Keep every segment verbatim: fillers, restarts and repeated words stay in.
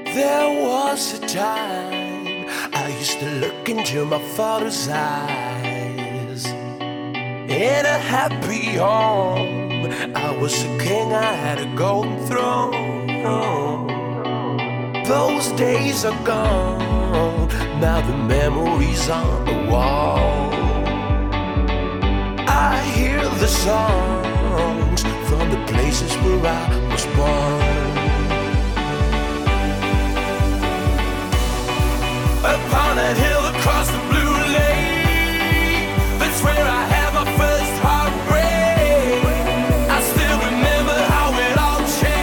There was a time I used to look into my father's eyes. In a happy home, I was a king, I had a golden throne. Those days are gone, now the memories on the wall. I hear the songs from the places where I was born. Upon that hill across the blue lake, that's where I had my first heartbreak. I still remember how it all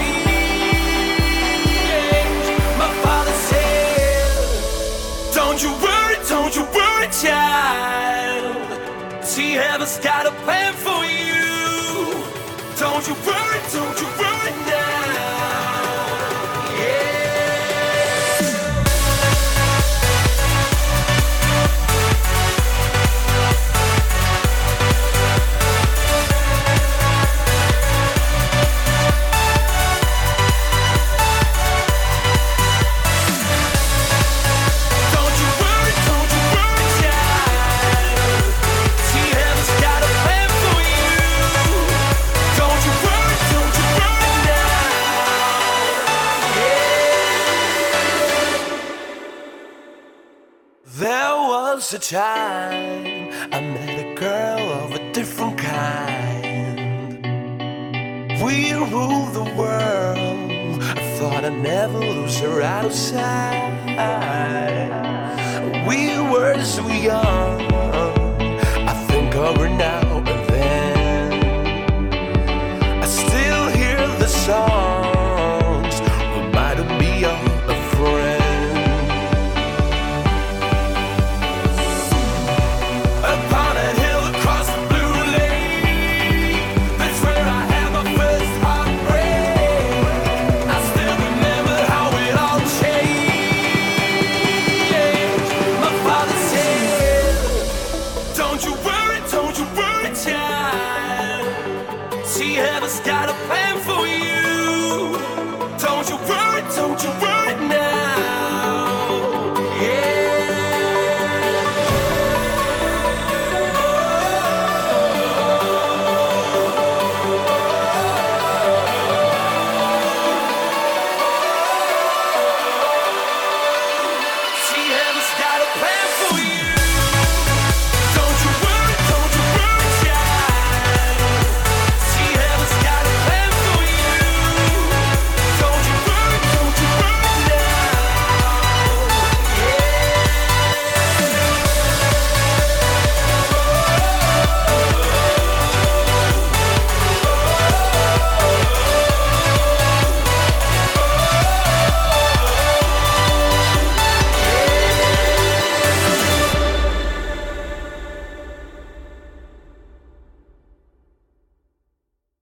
changed. My father said, don't you worry, don't you worry, child. See, heaven's got a plan for you. Don't you worry, don't you worry now. There was a time I met a girl of a different kind. We ruled the world. I thought I'd never lose her out of sight. We were so young. I think of her now and then. I still hear the songs reminding me of a friend. See, heaven's got a plan.